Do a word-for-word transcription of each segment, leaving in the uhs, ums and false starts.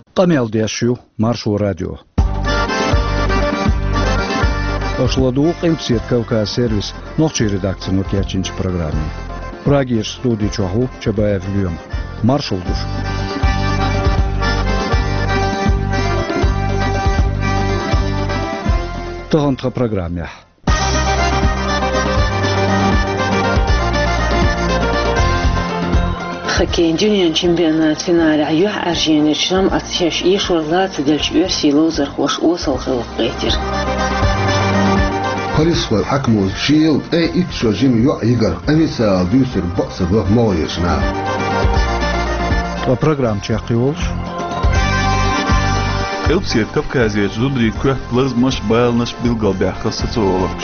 Камел Дяшью, Маршу радио. Ошладук импсет Кавказ сервис, ночи редакции нокиачинч программе. Прагиш студии Чаху, Чабаев Льем. Маршал душ. Тагантха программе. Хоккей дюниан чемпионат финале аюх арженер шрам атшаш ишварлат дельч версии лозер хош осал хылqetir. Pariswa hakmo shield e itso jim yu igar amisa düsür baksa bu moyesna. По программе Чахиолш. Elpsiet Kavkazietis Zudrī Kveht Plazmaš Bēlnaš Bilgalbēhkas Sacovakš.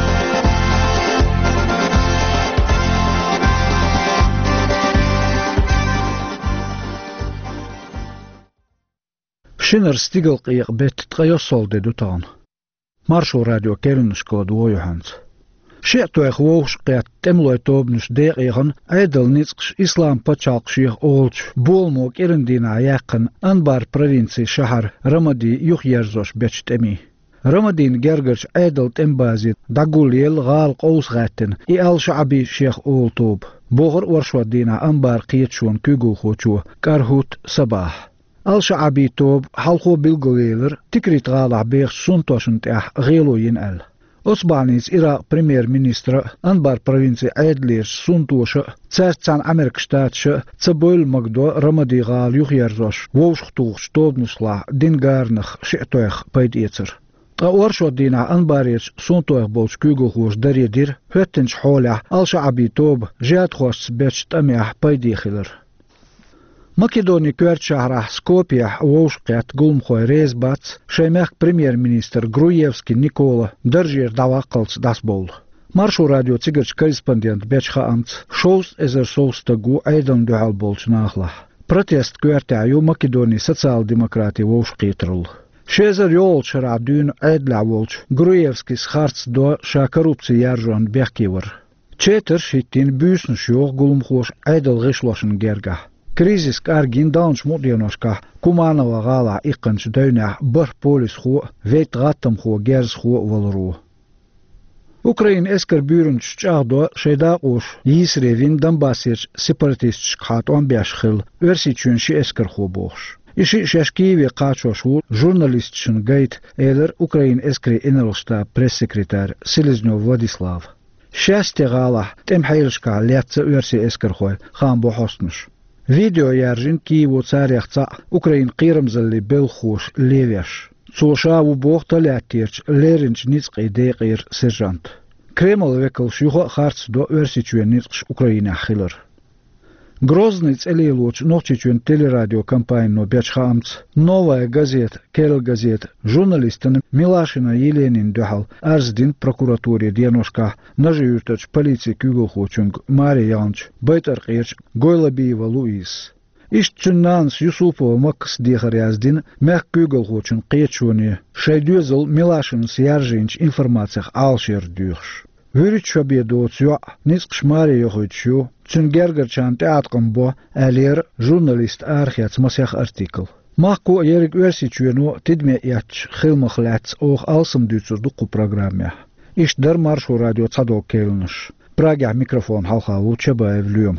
Шинер стигал қиық бет тқайо солде дутан. Маршу радио келнушко дуойоханц. Ше'туэх воуш қият темлой тобнуш деқиған айдал ницқш ислам пачалқших олч болмок ирендина яқын анбар провинции шахар Рамади юх ярзош бечтеми. Рамадин гергерч айдал тембазит дагулиел ғал қоусғаттен и ал шаби шех олтоб. Боғыр варшваддина анбар қиетшуан күгу хочу кархут сабах. Al-Sha'abi tob halqo bilgaleler tikrit gala beex suntoshent ah gelo yin al. Osbanis Iraq premier minister Anbar provincie Adlish suntoshe tsertsan Amerikstatsche tsabol magdo Ramadi gal yugerzosh woshtuch stobnusla dingarnach shetoch paidetser. Ta orshodina Anbarich suntoch boch kugelhoos daredir höttens hola Al-Sha'abi tob jatkhos bech tamah paidekhiler. Македония квертшахрах Скопья воушкят гулмхой резбац шеймех премьер-министр Груевский Никола держир давакалц дасбол. Маршу радио цигерч корреспондент Бечха амц шоус эзер соустагу айдан дуалболч нахла. Протест квертаю Македонии социал-демократи воушкитрул. Шезер йолчера дюн айдлаволч Груевский схарц до ша коррупции яржон бехкивер. Четер шиттин бюсн шух гулмхош айдал гишлошен герга. Кризис каргин данш модионошка куманова гала икканч дойна бар полис ху вейт гаттам ху герз ху волру. Украин эскер бюрнч чагдо шейда ош йисревин Донбассич сепаратист хат он бяшхил версичун ши эскер ху бош. Иши шашкиви качошу журналистшин гайт элер Украин эскри энелшта пресс-секретарь Селезнёв Владислав. Счастье гала темхайлшка лятца верси эскер хой хан бохостнуш. Видео яржин Киеву царяхца Украин қирымзалли белхуш левяш. Цушаву бохта лятирч леринч ницқи деқир сержант. Кремл векл шуха харц до версичуен ницқш Украина хилер. Грозный целилуч ночичуен телерадио компанию Бячхамц. Новая газет, Керл газет, журналистен Милашина Еленин духал арздин прокуратуре деношка нажиютач полиции кюгелхучунг Мария Янч, Байтаркирч, Гойлабиева Луис. Ишчуннанс Юсупова Макс Дехаряздин мях кюгелхучун қиечуни шайдюзл Милашин сяржинч информациях алшер дюхш. Вырич шабеду цю ниск Мария Йохучу Цунгергер чанте аткомбо алер журналист архиац масях артикл. Махку ерик версичуену тидме яч хилмахлац ох алсым дюцур дуку программе. Иш дар маршу радио цадок келнуш. Прага микрофон халхаву Чабаев Льем.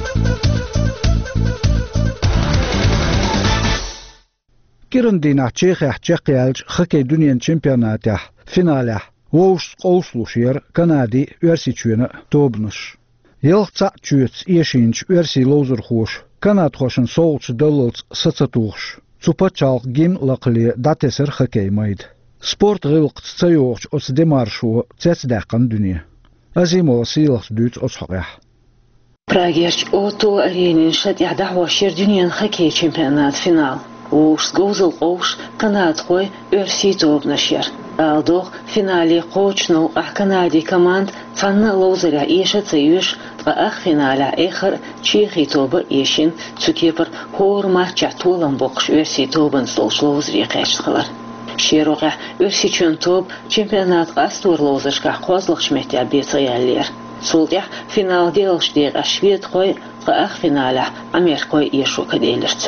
Кирандина Чехия Чехиалч хоккей дуньян чемпионата финале. Воуш Ослушер Канади версичуена тобнуш. Елхца чуец ешинч верси лозер хош. Канад хошен солч доллц сацатуш. Цупачалк гим лакли датесер хоккей майд. Спорт гылк цайоч оц демаршу цецдакан дуния. Азимо силах дют оцхага. Прагерч ото аренин шат яхдахва шер дуньян хоккей чемпионат финал. Уж сгозл ош Канад хой верси тобнашер. Алдох финале қочну ах Канади команд цанна лозера ешеца юш ах финаля эхар Чехи тобы ешин цукепер хорма чатулан бокш верси тобын солш лозери қешқылар. Шероға верси чөн тоб чемпионат астур лозышқа қозлық шметя бецаялер. Солдях финал делш деға швед қой ах финаля Америкой ешу каделерцін.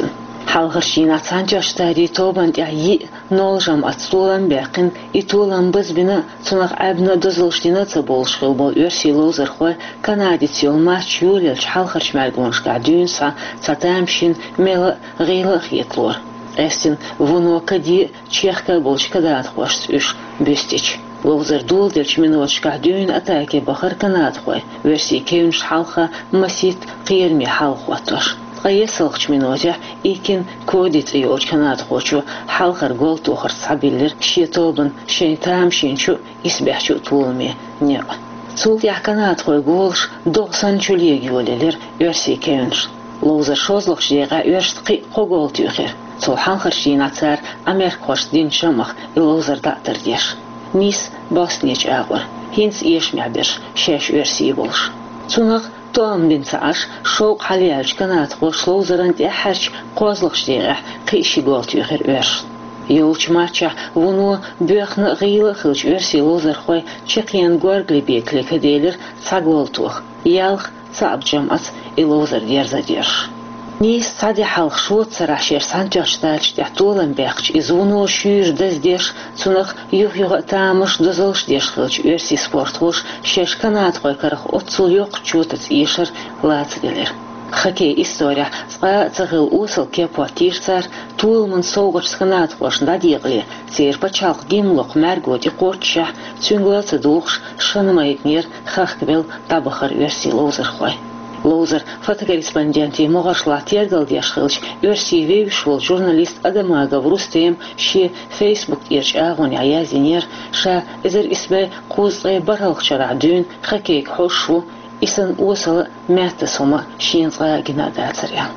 حالغرشين عطانجا اشتاري توبان تعيي نولجم أتطولن باقين إطولن بزبنا تنغ عبنا دزلشتنا تبولش غلبو يرسي لوزر خوي كنادي تيول ماتش يوليلش حالغرش مرگونش قعدون سا تتامشين ميلا غيلا خيطلور أستن ونو كدي تشيخكا بولش كدات خوشت اش بستيش لوزر دول دلش منوش قعدون أتاكي بخر كناد خوي ورسي كيونش حالخا مسيت قيرمي حالخواتوش قيسلخش من وجه إيكن كوديت يوج كناد خوشو حلقر قول توخر صعبيلر شي طوبن شي تام شينشو يسبحشو طولمي نيو صول يح كناد خوي قولش دوغسان شوليق يوليلر يرسي كيونش لوزر شوزلخش ديغا يرشت قي قول تيوخير صول حلقر شي ناتسار أمريك خوش دين شمخ لوزر داتر ديش نيس باسنيج آغور هينس إيش معبرش شاش يرسي بولش تونغ توم بن ساش شوق حليالش كانت خوش لوزران تحرش قوزلخش ديغح قيشي قولتي غير ارش يولش ماتشا ونو بيخنا غيلا خلش ارسي لوزر خوي تشقيان غورغلي بيكلي كديلر تاقولتوخ يالخ صعب جمعت اللوزر ديرزا ديرش نيس صادي حلق شوت سرح شير سانجاش تالش تحتولن بيخش إزونو شير دز ديش تنخ يوغ يوغ تامش دزلش ديش خلش ارسي سبورت خوش شيش كانات خوي كرخ اتسول يوق چوتت ايشر لات دلير خكي история سقا تغل اوصل كيبوا تيرسار طول من صوغر سكنات خوش نديغلي سير بچالق گيملوق مرگودي قورتشح تنگل تدوخش شنمايكنير خخكبل табахар ارسي لوزر خوي لوزر фотокорреспонденти моғашла тергал дешхилч өрси вейвшвол журналист адамага врустем ши фейсбук ирч агони аязинер ша эзер исбе қузғай баралқчара дюн хакейк хошву исан уысалы мәтті сома шиынзға генадацаря.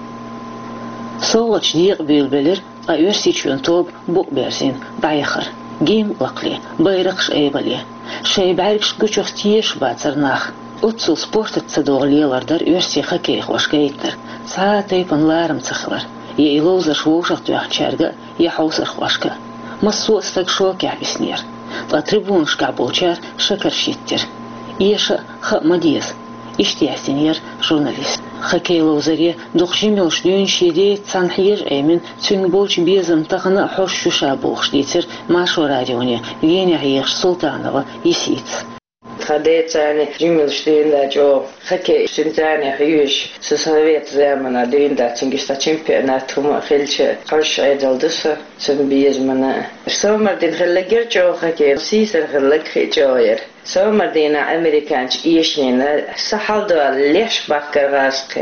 Соғыч диғ бөлбелер ға өрси чүн топ бұқ берсин дайықыр. Гейм лақли, байрықш әйбали. Шай бәрікш күчіқ тиеш бацарнақ. Утсул спортыт цадоғлиялардар өрси хакей хвашкейттер. Са тейпан ларым цықылар. Е илоузар швошақ туяқчарга, е хаусар хвашка. Массу стак шок ябиснер. Ла трибун шкабулчар шакар шиттер. Еша ха мадиес. Иштиясинер журналист. Хакей лоузаре дұқшимел шдюн шеде цанхир әймін цүнгболч безім тағына хош шуша болш дейтер Машу радионе Веня Еш Султанова есейц. Традицияны жимелштейнда жо хоккей шинзяне хюш со совет замана дында чингиста чемпионат тума хелче карш айдалдыса сын безмана сомардин хеллегер жо хоккей сисер хеллег хечоер сомардина американч ишнина сахалда леш баккаргаске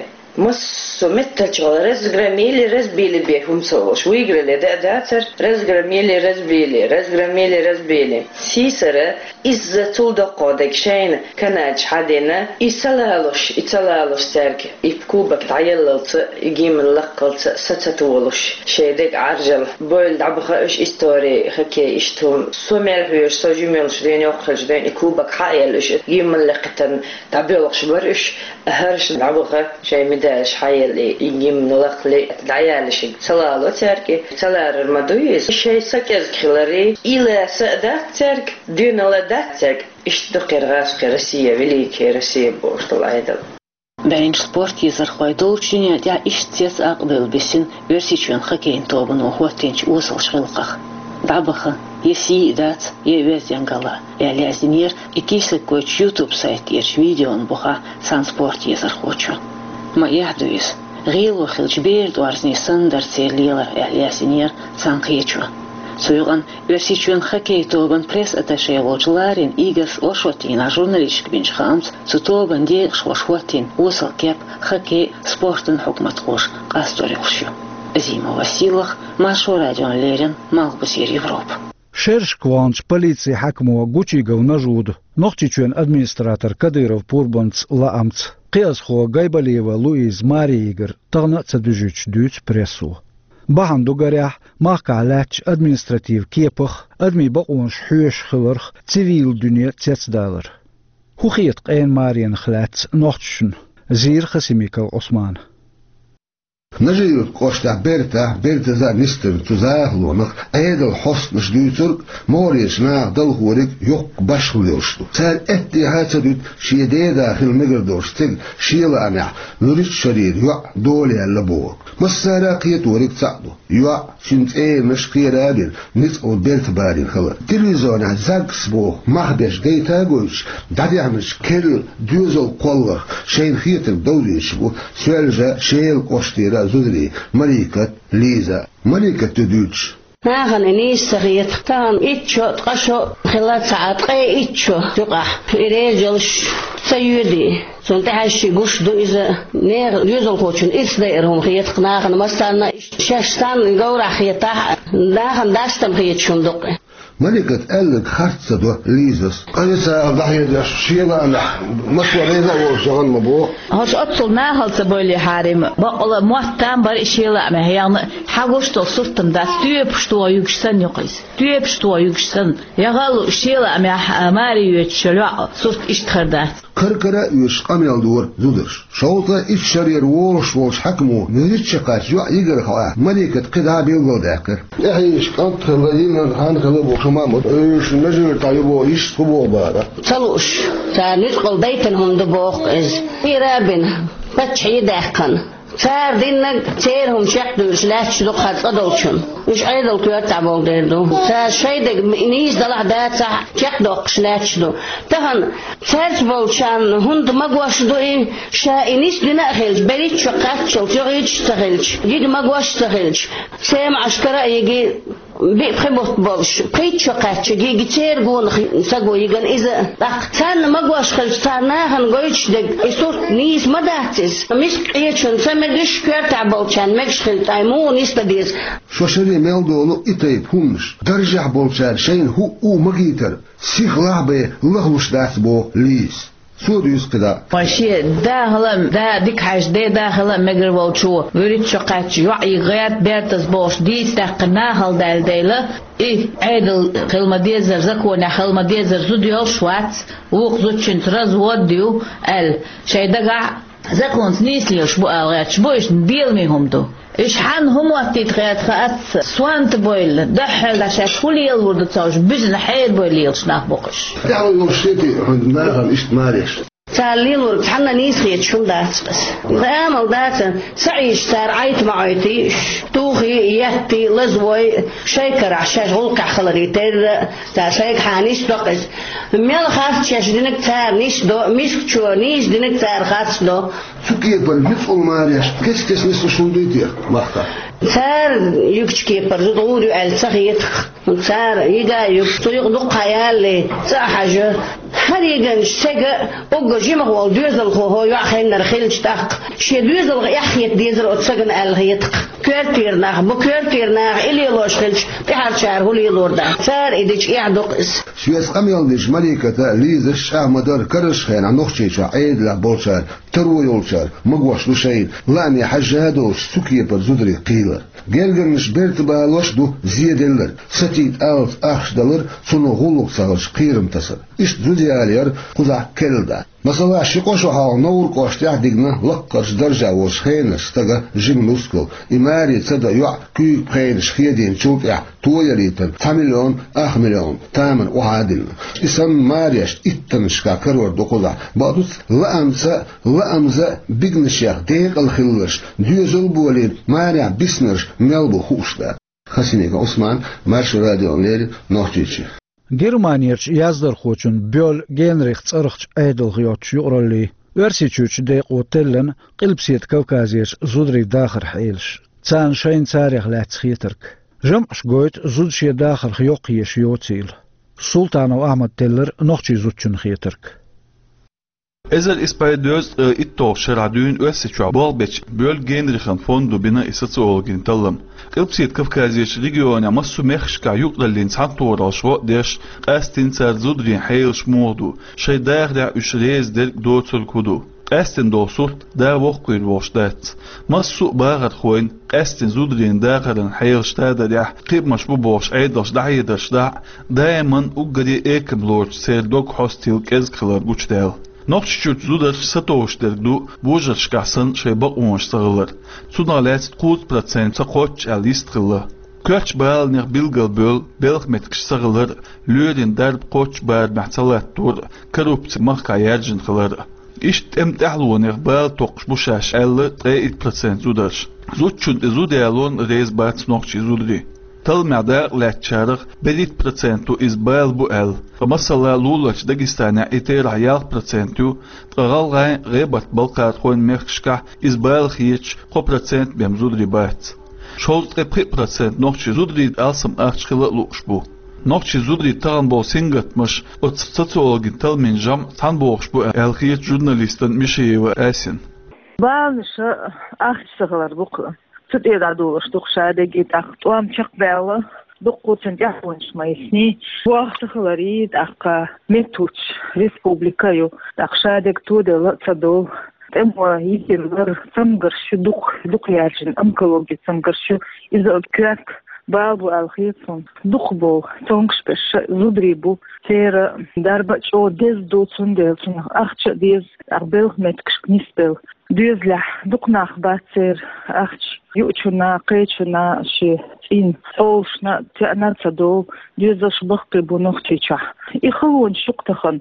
مص متى разгромили, разбили бехум сош. Выиграли, да, датер, разгромили, разбили, разгромили, разбили. Сисера из-за тулда кодек шейн канач хадина и салалуш, и салалуш терки. И в кубок таяллца, и гимн лаккалца, сацатулуш. Шейдек аржал. Бойл дабха уж истории хоккей иштум. Сумер хуш, сожумелш, день охраж, день и кубок хаялуш. Гимн лактан табелш баруш. هرش دعوة شيء مداش حيلي يجي من لقلي دعيالش سلالو تركي سلار المدويس شيء سكز خلري إلى سأدات ترك دين الله دات ترك اشتقر غاس كرسية وليك رسية بوشتل عيدل Бәрінч спорт езір қойдол чүне дя іштес ақбыл бесін өрсичен хоккейн тобын оқуаттенч усыл шғылқақ. Дабықы, еси дат, евезден гала. Әлязінер, икислік көч YouTube сайт ерч видеон бұға сан спорт езір қочу. Ма яхдуіз, ғилу қылч берд варзни сындар церлелер әлязінер сан қечу. Суйған өрсичен хоккей тобын пресс-атташе волчыларин игас ошотин, а журналистик бинч хамс, су тобын дейгш ошотин, усыл кеп хоккей спортын хукмат қош қасторилшу. Зима Василах, Машу радион Лерин, Малбусир Европ. Шерш кванч полиции хакмуа гучигов нажуд. Нохчичуен администратор Кадыров Пурбанц Лаамц. Қиясхуа Гайбалиева Луиз Мария тағна цадужуч дюц прессу. Бахан дугарях махка лач административ кепах адми бақуанш хуеш хыларх цивил дүния цецдалар. Хухиет қейн Мариен хлац нохчшн. Зир Хасимикал Осман. نجيل قشتا بيرتا بيرتا ذا نستر تزاه لونك أيد الحصن نشديتر موريشنا دل هوريك يق باشليوشتو سال اتهات دود شيدي داخل مقردوش تل شيلا أمع نريد شرير يق دولي اللبوك مساراقية وريك تعدو يق شنت ايه مشقي رابين نتقو بيرت بارين خلا تلفزيون زاكس بو محبش ديتا قوش دادي عمش كل دوزل قولر شين خيط الدوليش بو سوالجا شيل قشتيرا زودري ملكة ليزا ملكة تدوش ناخن انيس سغيت تان اتشو تقشو خلال ساعات قي اتشو تقع ريجلش سيدي سنت هاشي قش دو إذا نير يوزل خوشن إس دايرهم خيط قناخن مستانا شاشتان قورا خيطا ناخن داشتم خيط شندق ملكة قالك خرصة دو ليزس قيسا ضحية داش شيلا أنا مشوى ريزا وشغل مبوع هاش أطول ما هل تبولي حارم بقول موتان بار شيلا ما هي حاجوشتو صرتم داس تيبشتو يكشتن يقيس تيبشتو يكشتن يغلو شيلا ما ماري يتشلع صرت اشتخردات كركرة يش قميل دور زودرش شوطة إفشارير وولش وولش حكمو نريتش قاش يوع يقر خواء ملكة قدها بيوغل داكر يحيش قنط خلالين هان خلابو شمامد ايش نجر طيبو إيش تقبو بارا تلوش تنسقل بيتنهم دبوق إز إيرابن بتشي داكن صار دينك تيرهم شقدو سلاش لو خد قدوشن مش ايدل كيو تعبوا ديردو صار شيء دك نيز دلع دات صح شقدو سلاش دو تهن صار بولشان هند مغواش دو اي شا انيس دنا خلج بريت شقات شو تيجي تخلج يجي مغواش تخلج سام عسكر يجي بخبط بولش بريت شقات يجي تير غون سغو يجن اذا سان مغواش خلج صارنا هن غويش دك يسور نيز مداتس مش يچن مش كرتع بولشان مش خلت ايمو نسبديس شو شري ميلدو إتاي بهمش درجع بولشان شين هو او مغيتر سيخ لعبه لغوش داس بو ليس سوريوس كدا فاشي دا هلا دا ديك حاج دا دا هلا مغر بولشو وريت شقات يوعي غيات بيرتس بوش دي استقنا هل دال ديلا اي عيدل خلما ديزر زكونا خلما ديزر زوديو شوات وق زوتشن تراز وديو ال شي دغع زكون نيسليش بو اغات بوش ندير ميهم دو ايش حان هم وقتيت غيات خاص سوانت بويل دحل عشاش كل يل ورد تصاوش بزن حيد بويل يلشناخ بوقش تعالوا يوشتي عندنا ايش ماريش سالين ورد حنا نيسخيت شو دات بس غامل دات سعيش صار عيت معيتي توخي يهتي لزوي شيكر عشاش غلق خلري تير تا شيك حانيش دقس ميل خاص شاش دينك تار نيش دو مش شو نيش دينك تار خاص دو سكيت بالمثل ماريش كيس كيس نسو شنديتي مخا صار يكشكي برزدور السخيت صار يجا يطيق دقايا اللي صحجه هر يجن شجع وجي ما هو دوزل هو يأخذ نرخيلش تاق شيء دوزل يأخذ ديزل أتسجن الهيت كرتير ناخ بكرتير ناخ إلي لوش خلش بحال شهر هو اللي لوردا صار إديش يعدقس شويس قميل ديش ملكة ليز الشاه مدار كرش خين عن نخشيش عيد لا بولشار تروي يولشار مقوش لشين لاني حجادوش سكي برزدري قيلر جلجنش بيرت بالوش دو زيدلر ستيت ألف أخش دلر سنو غلق سالش قيرم تصر إش زوديالير قزع كلدا مثلا شقوشو حال نور قوشتيح ديگنا لقرش درجة وش خينش تغا جيم نسكل إماري تدا يوع كي خينش خيدين شوطيح تويريتن تمليون أخ مليون تامن وعادلنا اسم ماريش اتنشكا كرور دو قزع بادوس لأمسا لأمسا بيگنشيح ديق الخلوش ديوزل بولين ماريا بيسنرش ملبو خوشتا خسينيك عثمان مارش راديو ليري نوحجيشي Германиyaч яздар хочун бёл Генрих цархч айдл гыёч юралли версичуч дейк отеллен qilpsiet Кавказияч зудри дахар хейлш цан шайн царих лацхитерк жамш гойт зудшие дахар хёқиеш йоцил Султанов Ахмад Теллер нохчи зудчун хитерк Ezel ispaydoz itto şeradün össeçwa bolbeç böl Genrich'in fondu bina isatsı olgin tallam qilpsiet Kavkaziyaç regiona massu mexşka yuqlallin santoralşvo deş qastin sarzudrin hayılş modu şeydağda üçrez del doçul kudu qastin dosult da voqqil voştat massu bağat xoyn qastin zudrin dağarın hayılştada da qibmaş bu boş aydaş daydaş da dayman uqdi ekim lord seldok hostil kez qılar guçdal Noqçuç zudar satoğuşderdu bujarşkasın şey bak onştağılır. Sunalet qırx prosent qoç alist qılı. Köç bağlı bilgal böl, belq metkş sağılır, lürin derb qoç bağır mahsalat dur, korrupsiya mahkayarjın qılır. İşt emtahluğun bağlı toqş buşaş elli üç prosent zudar. Zutçun zudayalon rez bat noqçi zudri. Tal ma'da latçarıq belit procentu izbal bu el. Masala lulaç Dagestana eter ayaq procentu tqalğay gıbat balqat qoyn mexşka izbal xiç qo procent bemzudri bat. Şol qirq prosent noqçi zudri alsam aqçılı luqşbu. Noqçi zudri tağan bol singatmış sotsiologin tal menjam tan boğuş bu el xiç jurnalistin Mişeyeva Asin. Bağlışı aqçılar bu. Tut edar doğuştuk şade git aqtuam çaqbala dokuzuncu yaşmayısni vaqtları daqa metuç respublikayı daqşadek tudela tadol temwa yitirler samgarşı duk duk yarjın onkologi samgarşı izokyak babu alxitson dukbo tongşpeş zudri bu tera darba ço dez dotsun delsun aqça dez arbel metkş nispel düzlah duknaq batser aqç yuçuna qeçuna şi in olşna tyanarsa do düzaş baqti bu noqçiça ixon şuqtaxan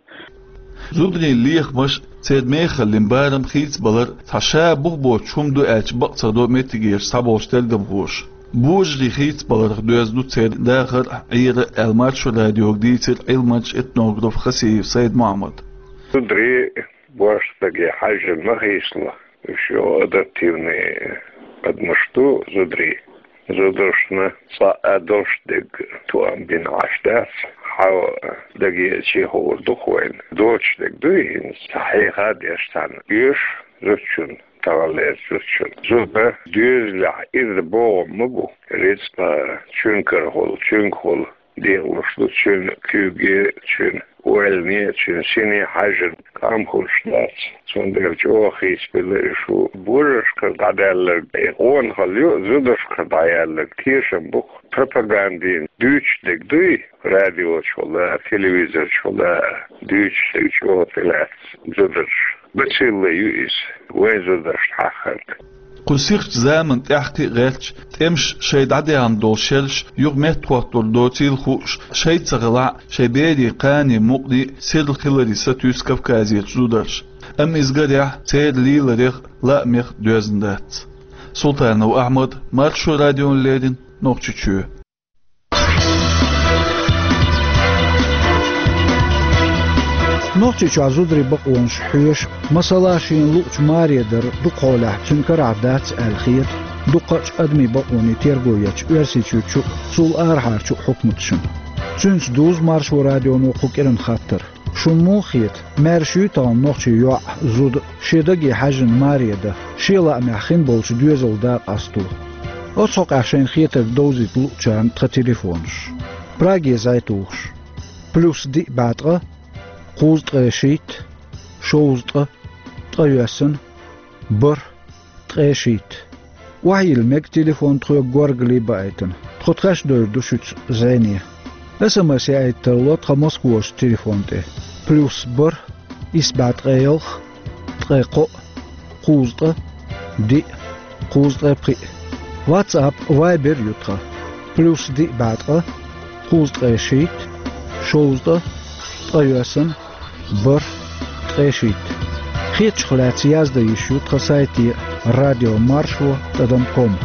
Zudri liyxmış sedmeyxel limbaram xits balar taşa bu bo çumdu elç baqsa do metigir saboştelgam hoş. Bujri xits balar dözdu ser daxir ayr elmarç radio ditir ilmaç etnograf xasiyev Said Muhammad. Zudri boştagi hajın mahişla şu adaptivni admıştu Zudri. Zuduşna sa adoştig tuam bin aşdas how dagi çi hol duhwen doçtig duyin sahiha destan yüş züçün tavaler züçün zuba düzla iz bo mugu respa çünkür hol çünk hol diğuşlu çün küge çün Uelni çün seni hajın kam hulşlat sondırcı o hiçbirleri şu buruşka daderler on halıyor zuduşka daderler tişim bu propagandin düçlük duy radyo çola televizyon çola düçlük çola telat zudur bıçılı yüz ve zudur hakkak قصير زمن تحكي غيرش تمش شي دعدي عن دولشلش يوغ مهت وقتور دوتيل خوش شي تغلع شي بيدي قاني مقدي سير الخلالي ستوس كفكازي تزودرش أم إزغريح سير ليل ريخ لا ميخ دوزندات سلطان و أحمد مارشو راديون ليدين نوخشي تشو نوقتي عزودري بقونش حيش مسلاشين لوش ماريدر دقولح تنكر عدات الخير دقاش أدمي بقوني تيرغويتش ورسيتشو سول آرحارشو حكمتشن تنس دوز مارش وراديو نوقو كيرن خاطر شمو خيت مارشو تان نوقتي يوع زود شيداقي حاجن ماريدا شيلا أميحين بولش دوزل داق أستو أتصوق عشان خيتك دوزي لوشان تخ تليفونش براغي زايتوش بلوس دي باتغا قوز تغيشيت شوز تغيوسن بر تغيشيت وحي المك تليفون تغيو غورغلي بايتن تخطخش دور دوشوت زينية اسمس يعيد ترلو تغمسكوش تليفون تي بلوس بر إسبات غيلخ تغيقو قوز دي قوز تغيبقي واتساب وايبر يوتغا بلوس دي باتغا قوز تغيشيت شوز تغيوسن بر تغيشيت خيت شخلات يازدا يشو تخسايتي راديو مارشو تدم كوم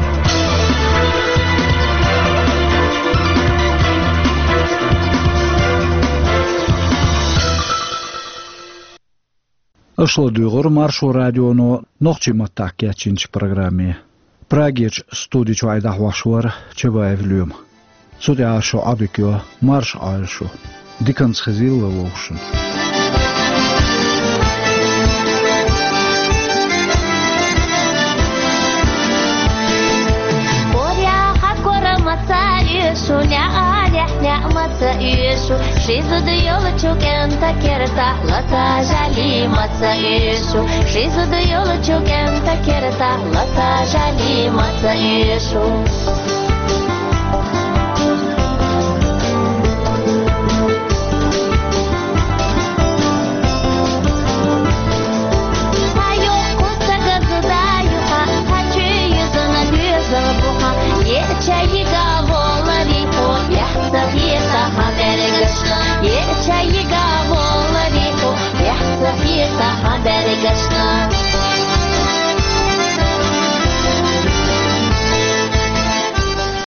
Ошло дюгор маршо радио но нохчи матак я чинч программе. Прагеч студичу айдах вашвар чева евлюм. Судя ашо абикё марш альшо. Диканс хазилла вошен. Шуня аля няматься ишу, шизу дыёла чукента керта, лата жали маца ишу, шизу дыёла чукента керта, лата жали маца ишу.